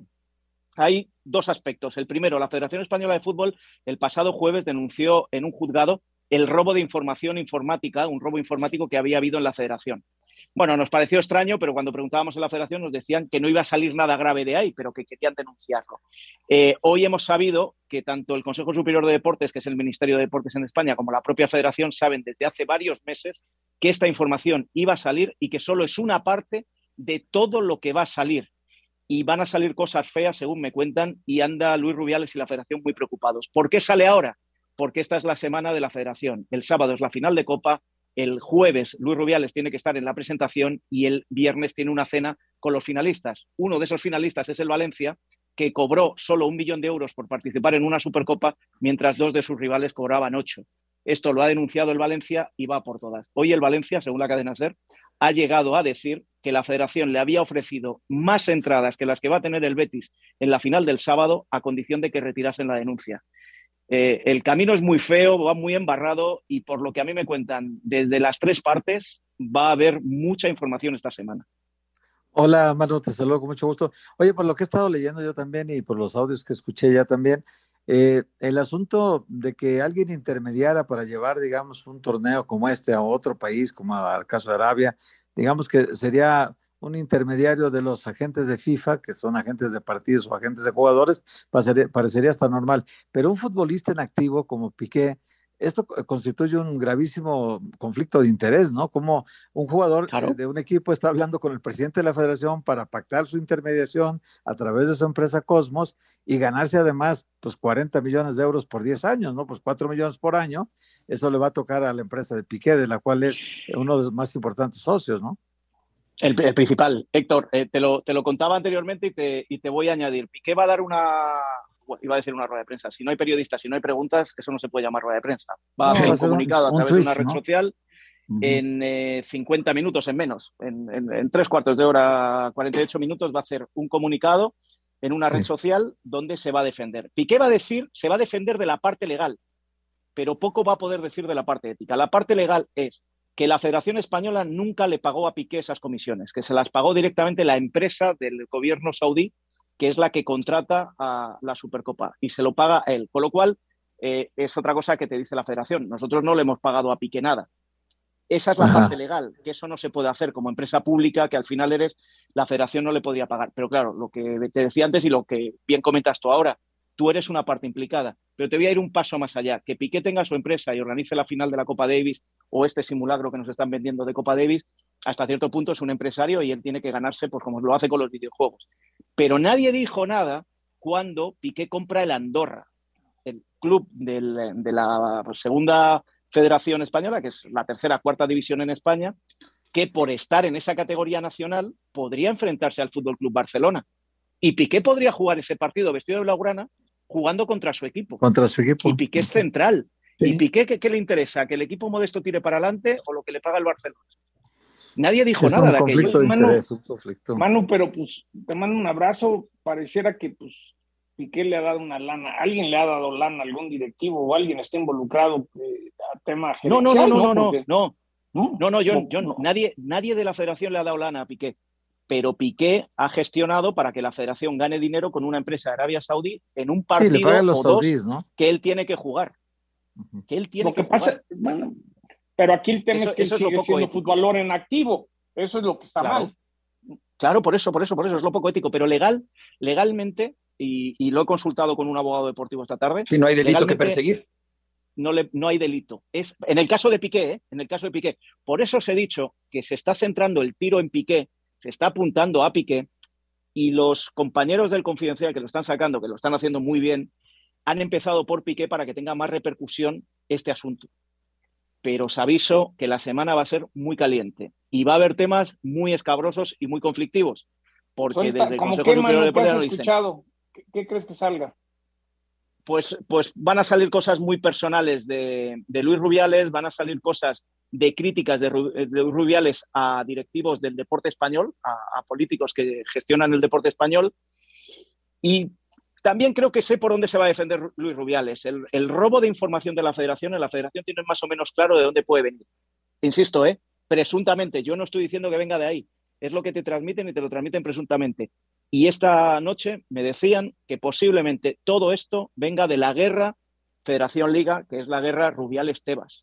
Hay dos aspectos. El primero, la Federación Española de Fútbol el pasado jueves denunció en un juzgado el robo de información informática, un robo informático que había habido en la Federación. Bueno, nos pareció extraño, pero cuando preguntábamos en la Federación nos decían que no iba a salir nada grave de ahí, pero que querían denunciarlo. Eh, hoy hemos sabido que tanto el Consejo Superior de Deportes, que es el Ministerio de Deportes en España, como la propia Federación saben desde hace varios meses que esta información iba a salir y que solo es una parte de todo lo que va a salir. Y van a salir cosas feas, según me cuentan, y anda Luis Rubiales y la Federación muy preocupados. ¿Por qué sale ahora? Porque esta es la semana de la Federación. El sábado es la final de Copa, el jueves Luis Rubiales tiene que estar en la presentación y el viernes tiene una cena con los finalistas. Uno de esos finalistas es el Valencia, que cobró solo un millón de euros por participar en una Supercopa, mientras dos de sus rivales cobraban ocho. Esto lo ha denunciado el Valencia y va por todas. Hoy el Valencia, según la cadena SER, ha llegado a decir que la Federación le había ofrecido más entradas que las que va a tener el Betis en la final del sábado, a condición de que retirasen la denuncia. Eh, el camino es muy feo, va muy embarrado y, por lo que a mí me cuentan, desde las tres partes va a haber mucha información esta semana. Hola, Manu, te saludo con mucho gusto. Oye, por lo que he estado leyendo yo también y por los audios que escuché ya también, eh, el asunto de que alguien intermediara para llevar, digamos, un torneo como este a otro país, como al caso de Arabia, digamos que sería un intermediario de los agentes de FIFA, que son agentes de partidos o agentes de jugadores, parecería, parecería hasta normal. Pero un futbolista en activo como Piqué, esto constituye un gravísimo conflicto de interés, ¿no? Como un jugador claro. de un equipo está hablando con el presidente de la federación para pactar su intermediación a través de su empresa Cosmos y ganarse además pues cuarenta millones de euros por diez años, ¿no? Pues cuatro millones por año. Eso le va a tocar a la empresa de Piqué, de la cual es uno de los más importantes socios, ¿no? El, el principal, Héctor, eh, te, lo, te lo contaba anteriormente y te, y te voy a añadir. Piqué va a dar una... Bueno, iba a decir una rueda de prensa. Si no hay periodistas, si no hay preguntas, eso no se puede llamar rueda de prensa. Va a hacer no, un comunicado un, a través un twist, de una red ¿no? social uh-huh. en eh, cincuenta minutos, en menos. En, en, en tres cuartos de hora, cuarenta y ocho minutos, va a hacer un comunicado en una sí. red social donde se va a defender. Piqué va a decir, se va a defender de la parte legal, pero poco va a poder decir de la parte ética. La parte legal es que la Federación Española nunca le pagó a Piqué esas comisiones, que se las pagó directamente la empresa del gobierno saudí, que es la que contrata a la Supercopa, y se lo paga a él. Con lo cual, eh, es otra cosa que te dice la Federación. Nosotros no le hemos pagado a Piqué nada. Esa es la Ajá. parte legal, que eso no se puede hacer como empresa pública, que al final eres, la Federación no le podía pagar. Pero claro, lo que te decía antes y lo que bien comentas tú ahora, tú eres una parte implicada. Pero te voy a ir un paso más allá. Que Piqué tenga su empresa y organice la final de la Copa Davis o este simulacro que nos están vendiendo de Copa Davis, hasta cierto punto es un empresario y él tiene que ganarse pues como lo hace con los videojuegos. Pero nadie dijo nada cuando Piqué compra el Andorra, el club del, de la segunda Federación Española, que es la tercera, cuarta división en España, que por estar en esa categoría nacional podría enfrentarse al Fútbol Club Barcelona. Y Piqué podría jugar ese partido vestido de blaugrana jugando contra su equipo. Contra su equipo. Y Piqué es central. Sí. ¿Y Piqué qué, qué le interesa? ¿Que el equipo modesto tire para adelante o lo que le paga el Barcelona? Nadie dijo Es nada un de aquello. conflicto de Manu, interés, un conflicto. Manu, pero pues te mando un abrazo. Pareciera que pues Piqué le ha dado una lana, alguien le ha dado lana, algún directivo o alguien está involucrado eh, a tema No, no, gerencial, no, no, no, Porque, no, no, no, no, John, no, John, no. nadie, nadie de la federación le ha dado lana a Piqué, pero Piqué ha gestionado para que la federación gane dinero con una empresa de Arabia Saudí en un Sí, le partido pagan los o dos saudíes, ¿no? que él tiene que jugar. Que él tiene Lo que, que pasa, jugar. bueno, pero aquí el tema Eso- es que él eso es lo sigue poco siendo ético. futbolor en activo. Eso es lo que está Claro. mal. Claro, por eso, por eso, por eso es lo poco ético, pero legal, legalmente, y, y lo he consultado con un abogado deportivo esta tarde. Sí, no hay delito que legalmente, perseguir. No, le, no hay delito. Es, en el caso de Piqué, ¿eh? en el caso de Piqué. Por eso os he dicho que se está centrando el tiro en Piqué, se está apuntando a Piqué, y los compañeros del Confidencial que lo están sacando, que lo están haciendo muy bien, han empezado por Piqué para que tenga más repercusión este asunto. Pero os aviso que la semana va a ser muy caliente y va a haber temas muy escabrosos y muy conflictivos. Porque Son- desde el ¿Cómo Consejo qué, Superior de Manu, qué Deportes has nos dicen, escuchado? ¿Qué, qué crees que salga? pues, pues van a salir cosas muy personales de, de Luis Rubiales, van a salir cosas de críticas de, Ru- de Luis Rubiales a directivos del deporte español, a, a políticos que gestionan el deporte español. Y también creo que sé por dónde se va a defender Luis Rubiales. El, el robo de información de la federación, en la federación tiene más o menos claro de dónde puede venir. Insisto, ¿eh? presuntamente, yo no estoy diciendo que venga de ahí, es lo que te transmiten y te lo transmiten presuntamente. Y esta noche me decían que posiblemente todo esto venga de la guerra Federación-Liga, que es la guerra Rubiales-Tebas.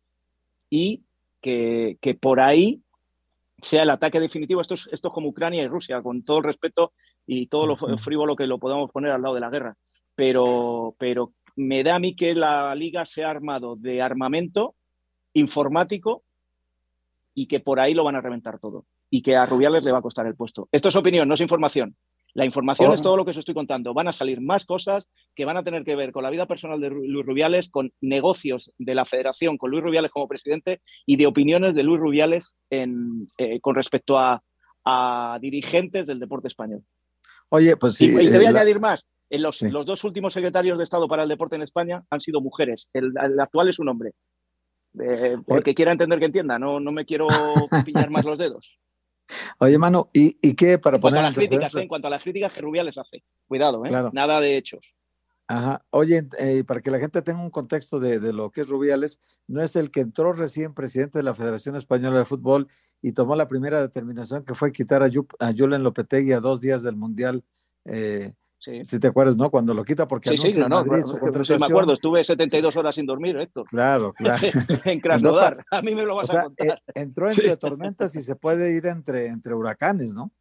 Y que, que por ahí sea el ataque definitivo. Esto es, esto es como Ucrania y Rusia, con todo el respeto y todo lo frívolo que lo podamos poner al lado de la guerra. Pero, pero me da a mí que la Liga se ha armado de armamento informático y que por ahí lo van a reventar todo. Y que a Rubiales le va a costar el puesto. Esto es opinión, no es información. La información Oh. es todo lo que os estoy contando. Van a salir más cosas que van a tener que ver con la vida personal de Luis Rubiales, con negocios de la federación, con Luis Rubiales como presidente y de opiniones de Luis Rubiales en, eh, con respecto a, a dirigentes del deporte español. Oye, pues sí. Y, y te voy a eh, la- añadir más. En los, Sí. los dos últimos secretarios de Estado para el deporte en España han sido mujeres. El, el actual es un hombre. Eh, el que quiera entender que entienda. No, no me quiero pillar más los dedos. Oye, Manu, ¿y, y qué para En cuanto a poner las críticas, antecedentes? ¿eh? en cuanto a las críticas que Rubiales hace. Cuidado, ¿eh? Claro. Nada de hechos. Ajá. Oye, eh, para que la gente tenga un contexto de, de lo que es Rubiales, no es el que entró recién presidente de la Federación Española de Fútbol y tomó la primera determinación que fue quitar a, Yu- a Julen Lopetegui a dos días del Mundial. Eh, Sí, si te acuerdas, ¿no? Cuando lo quita porque sí, anuncia sí, no, en no. Madrid su Sí, me contratación. acuerdo. Estuve setenta y dos horas sin dormir, Héctor. Claro, claro. En Krasnodar. A mí me lo vas O sea, a contar. eh, entró entre tormentas y se puede ir entre, entre huracanes, ¿no?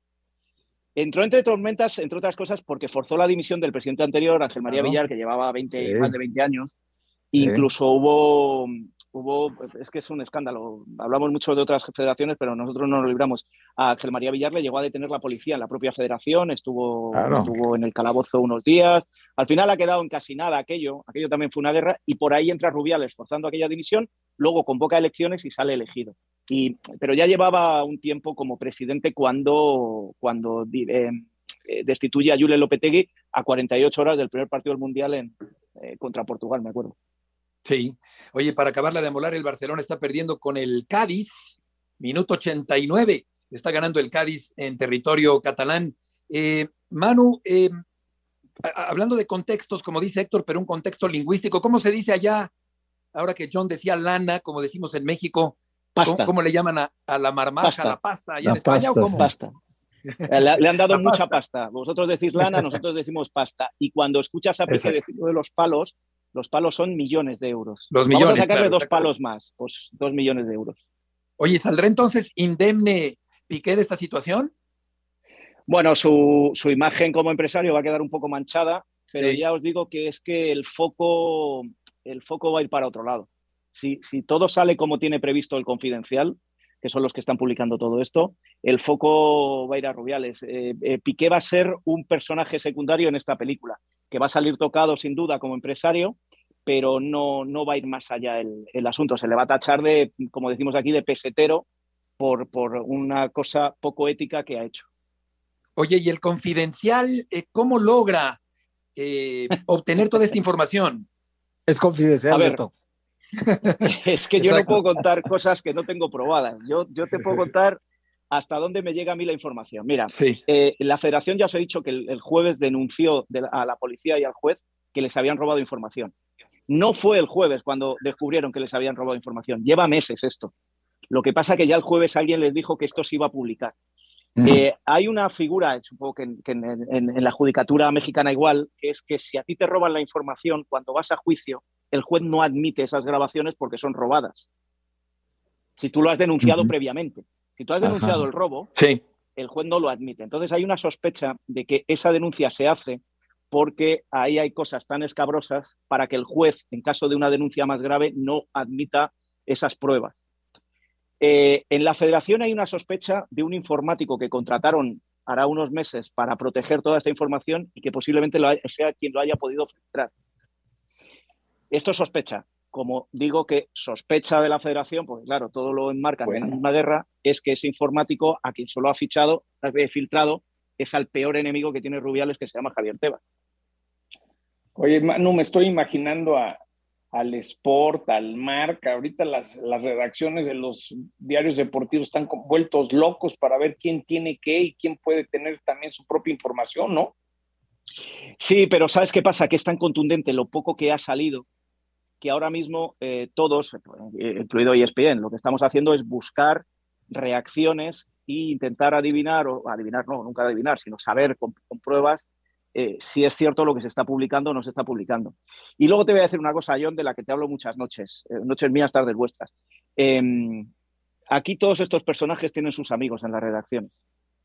Entró entre tormentas, entre otras cosas, porque forzó la dimisión del presidente anterior, Ángel María Claro. Villar, que llevaba veinte, Sí. más de veinte años. Sí. Incluso hubo, hubo, es que es un escándalo. Hablamos mucho de otras federaciones, pero nosotros no nos libramos. A Ángel María Villar le llegó a detener la policía en la propia federación, estuvo, Claro. estuvo en el calabozo unos días. Al final ha quedado en casi nada aquello. Aquello también fue una guerra y por ahí entra Rubiales forzando aquella dimisión, luego convoca elecciones y sale elegido. Y, pero ya llevaba un tiempo como presidente cuando, cuando eh, eh, destituye a Julen Lopetegui a cuarenta y ocho horas del primer partido del Mundial en, eh, contra Portugal, me acuerdo. Sí. Oye, para acabarla de amolar, el Barcelona está perdiendo con el Cádiz, minuto ochenta y nueve. Está ganando el Cádiz en territorio catalán. Eh, Manu, eh, a- hablando de contextos, como dice Héctor, pero un contexto lingüístico, ¿cómo se dice allá? Ahora que John decía lana, como decimos en México, Pasta. ¿cómo, cómo le llaman a, a la marmaja, Pasta. a la pasta allá La en España? pasta, ¿O cómo? Pasta. Eh, Le, le han dado La mucha pasta. pasta. Vosotros decís lana, nosotros decimos pasta. Y cuando escuchas a Piqué Exacto. decir lo de los palos, los palos son millones de euros. Los Vamos millones, a sacarle claro, dos exacto. palos más, pues dos millones de euros. Oye, ¿saldrá entonces indemne Piqué de esta situación? Bueno, su, su imagen como empresario va a quedar un poco manchada, pero Sí. ya os digo que es que el foco, el foco va a ir para otro lado. Si, si todo sale como tiene previsto el Confidencial, que son los que están publicando todo esto, el foco va a ir a Rubiales. Eh, eh, Piqué va a ser un personaje secundario en esta película, que va a salir tocado sin duda como empresario, pero no, no va a ir más allá el, el asunto. Se le va a tachar de, como decimos aquí, de pesetero por, por una cosa poco ética que ha hecho. Oye, ¿y el Confidencial eh, cómo logra eh, obtener toda esta información? Es confidencial, A ver, Beto. Es que yo Exacto. no puedo contar cosas que no tengo probadas. Yo, yo te puedo contar hasta dónde me llega a mí la información. Mira, Sí. eh, la federación ya os he dicho que el, el jueves denunció de la, a la policía y al juez que les habían robado información. No fue el jueves cuando descubrieron que les habían robado información. Lleva meses esto. Lo que pasa es que ya el jueves alguien les dijo que esto se iba a publicar. Eh, hay una figura, supongo que, en, que en, en, en la judicatura mexicana igual, que es que si a ti te roban la información, cuando vas a juicio, el juez no admite esas grabaciones porque son robadas. Si tú lo has denunciado uh-huh. previamente. Si tú has denunciado Ajá. el robo, sí. el juez no lo admite. Entonces hay una sospecha de que esa denuncia se hace porque ahí hay cosas tan escabrosas para que el juez, en caso de una denuncia más grave, no admita esas pruebas. Eh, en la federación hay una sospecha de un informático que contrataron hará unos meses para proteger toda esta información y que posiblemente lo haya, sea quien lo haya podido filtrar. Esto es sospecha. Como digo que sospecha de la federación, porque claro, todo lo enmarcan bueno. en la misma guerra, es que ese informático a quien solo ha fichado, ha filtrado, es al peor enemigo que tiene Rubiales, que se llama Javier Tebas. Oye, Manu, me estoy imaginando a al Sport, al Marca, ahorita las, las redacciones de los diarios deportivos están vueltos locos para ver quién tiene qué y quién puede tener también su propia información, ¿no? Sí, pero ¿sabes qué pasa? Que es tan contundente lo poco que ha salido que ahora mismo eh, todos, eh, incluido E S P N, lo que estamos haciendo es buscar reacciones e intentar adivinar, o adivinar no, nunca adivinar, sino saber con, con pruebas Eh, si es cierto lo que se está publicando o no se está publicando. Y luego te voy a decir una cosa, John, de la que te hablo muchas noches, eh, noches mías, tardes vuestras. Eh, aquí todos estos personajes tienen sus amigos en las redacciones.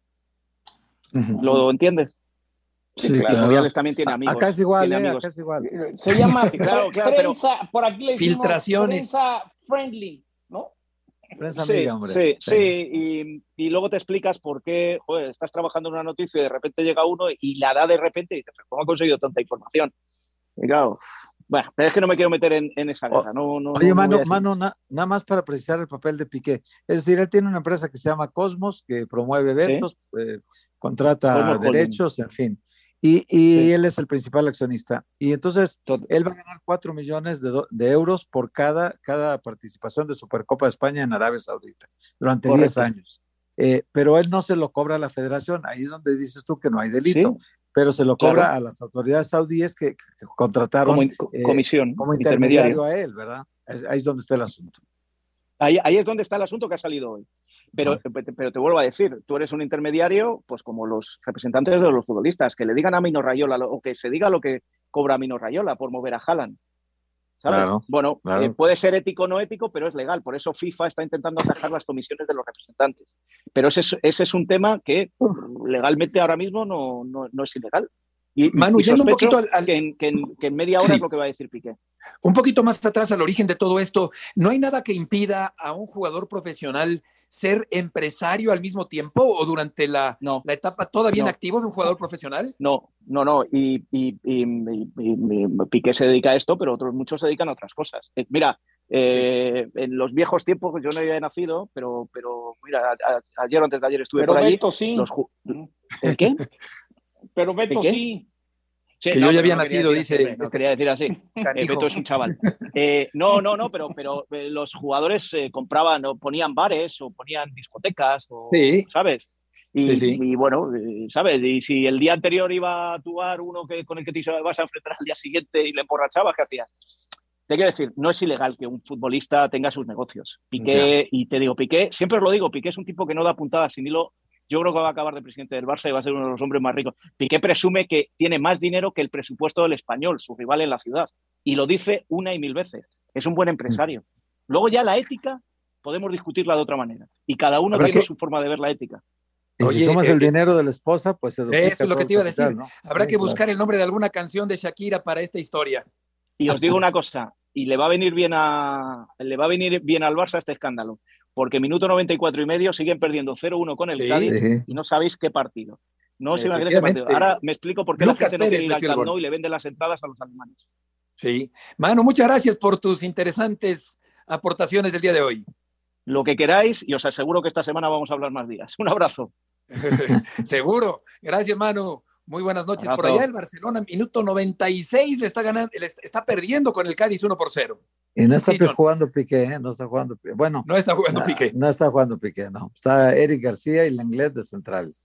Uh-huh. ¿Lo entiendes? Sí, sí claro. Rubiales también tiene amigos. Acá es igual, tiene eh, amigos. Acá es igual. Se llama claro, claro, prensa, pero por aquí le decimos filtraciones. Prensa friendly, ¿no? Prensa sí, amiga, hombre. Sí, sí, sí. Y, y luego te explicas por qué, joder, estás trabajando en una noticia y de repente llega uno y la da de repente y dices, ¿cómo ha conseguido tanta información? Y claro, bueno, pero es que no me quiero meter en, en esa guerra. No, no, Oye, no, Mano, no Mano na, nada más para precisar el papel de Piqué. Es decir, él tiene una empresa que se llama Cosmos, que promueve eventos, ¿sí? eh, contrata Cosmos derechos, Holding. En fin. Y, y sí. él es el principal accionista. Y entonces Todo. él va a ganar cuatro millones de, do, de euros por cada, cada participación de Supercopa de España en Arabia Saudita durante diez años. Eh, pero él no se lo cobra a la federación. Ahí es donde dices tú que no hay delito. Sí. Pero se lo cobra claro. a las autoridades saudíes que, que contrataron como, in, eh, comisión, como intermediario, intermediario a él, ¿verdad? Ahí es donde está el asunto. Ahí, ahí es donde está el asunto que ha salido hoy. Pero, pero te vuelvo a decir, tú eres un intermediario, pues como los representantes de los futbolistas, que le digan a Mino Raiola o que se diga lo que cobra Mino Raiola por mover a Haaland. ¿Sabes? Claro, bueno, claro. Eh, puede ser ético o no ético, pero es legal. Por eso FIFA está intentando atajar las comisiones de los representantes. Pero ese es, ese es un tema que legalmente ahora mismo no, no, no es ilegal. Y, Manu, y yendo un poquito al, al... Que, en, que, en, que en media hora sí. es lo que va a decir Piqué. Un poquito más atrás al origen de todo esto, ¿no hay nada que impida a un jugador profesional ser empresario al mismo tiempo o durante la, no, la etapa todavía no. en activo de un jugador profesional? No, no, no. Y, y, y, y, y Piqué se dedica a esto, pero otros muchos se dedican a otras cosas. Eh, mira, eh, en los viejos tiempos, yo no había nacido, pero, pero mira, a, a, ayer o antes de ayer estuve pero por allí. Beto sí. Los, ¿El qué? Pero Beto ¿Qué? sí. Sí, que no, yo ya había no nacido, dice. Decir, no quería decir así. Eh, Beto es un chaval. Eh, no, no, no, pero, pero eh, los jugadores eh, compraban o ponían bares o ponían discotecas, o, sí. ¿sabes? Y, sí, sí. y bueno, eh, ¿sabes? Y si el día anterior iba a actuar uno que, con el que te vas a enfrentar al día siguiente y le emborrachabas, ¿qué hacías? Te quiero decir, no es ilegal que un futbolista tenga sus negocios. Piqué, ya. Y te digo, Piqué, siempre os lo digo, Piqué es un tipo que no da puntadas sin hilo. Yo creo que va a acabar de presidente del Barça y va a ser uno de los hombres más ricos. Piqué presume que tiene más dinero que el presupuesto del Español, su rival en la ciudad. Y lo dice una y mil veces. Es un buen empresario. Luego ya la ética podemos discutirla de otra manera. Y cada uno tiene que... su forma de ver la ética. Y si Oye, tomas eh, el dinero de la esposa, pues se eso es lo que te iba a decir. Capital, ¿no? Habrá sí, que buscar claro. el nombre de alguna canción de Shakira para esta historia. Y os digo una cosa, y le va a venir bien a le va a venir bien al Barça este escándalo. Porque minuto noventa y cuatro y medio siguen perdiendo cero uno con el sí, Cádiz sí. Y no sabéis qué partido. No os imagináis qué partido. Ahora me explico por qué Lucas la gente no quiere ir al Camp Nou y le vende las entradas a los alemanes. Sí. Manu, muchas gracias por tus interesantes aportaciones del día de hoy. Lo que queráis y os aseguro que esta semana vamos a hablar más días. Un abrazo. Seguro. Gracias, Manu. Muy buenas noches Abrazo. por allá. El Barcelona, minuto noventa y seis, le está ganando, le está perdiendo con el Cádiz uno por cero. Y no está Sí, John. jugando Piqué, ¿eh? No está jugando Piqué. Bueno, No está jugando no, Piqué. no está jugando Piqué, no. Está Eric García y Lenglet de centrales.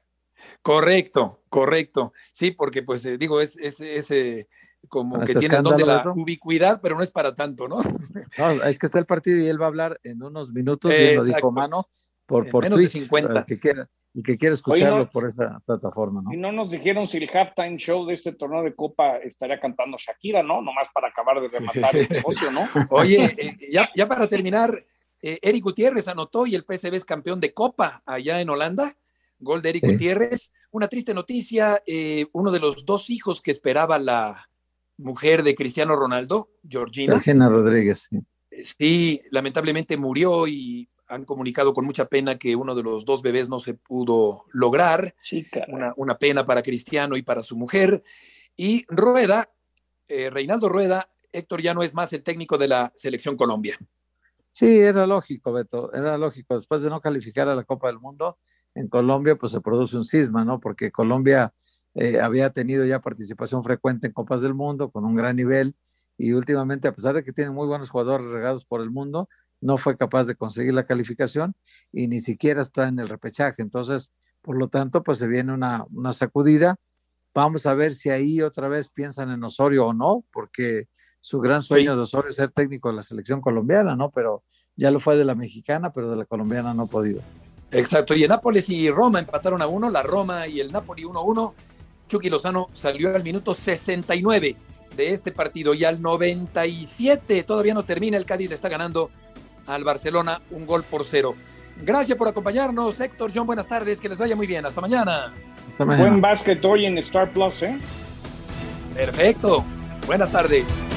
Correcto, correcto. Sí, porque pues eh, digo, es, es, es eh, como Con que este tiene el don de escándalo, la Beto. ubicuidad, pero no es para tanto, ¿no? No, es que está el partido y él va a hablar en unos minutos, bien lo Exacto. dijo Mano, por, En por menos de Twitch, cincuenta. el que quiera, el que quiera escucharlo Oye, no- por esa plataforma, ¿no? Y no nos dijeron si el halftime show de este torneo de Copa estaría cantando Shakira, ¿no? Nomás para acabar de rematar el negocio, ¿no? Oye, eh, ya, ya para terminar, eh, Eric Gutiérrez anotó y el P S V es campeón de Copa allá en Holanda. Gol de Eric Sí. Gutiérrez. Una triste noticia, eh, uno de los dos hijos que esperaba la mujer de Cristiano Ronaldo, Georgina, Georgina Rodríguez, sí. sí, lamentablemente murió y han comunicado con mucha pena que uno de los dos bebés no se pudo lograr. Sí, caray. Una, una pena para Cristiano y para su mujer. Y Rueda, eh, Reinaldo Rueda, Héctor ya no es más el técnico de la Selección Colombia. Sí, era lógico, Beto, era lógico. Después de no calificar a la Copa del Mundo, en Colombia pues se produce un cisma, ¿no? Porque Colombia eh, había tenido ya participación frecuente en Copas del Mundo con un gran nivel y últimamente, a pesar de que tienen muy buenos jugadores regados por el mundo, no fue capaz de conseguir la calificación y ni siquiera está en el repechaje. Entonces, por lo tanto, pues se viene una, una sacudida. Vamos a ver si ahí otra vez piensan en Osorio o no, porque su gran sueño Sí. de Osorio es ser técnico de la selección colombiana, ¿no? Pero ya lo fue de la mexicana, pero de la colombiana no ha podido. Exacto, y el Nápoles y Roma empataron a uno, la Roma y el Napoli uno a uno. Chucky Lozano salió al minuto sesenta y nueve de este partido y al noventa y siete, todavía no termina, el Cádiz le está ganando al Barcelona un gol por cero. Gracias por acompañarnos, Héctor, John, buenas tardes, que les vaya muy bien, hasta mañana. Hasta mañana. Buen básquet hoy en Star Plus, ¿eh? Perfecto, buenas tardes.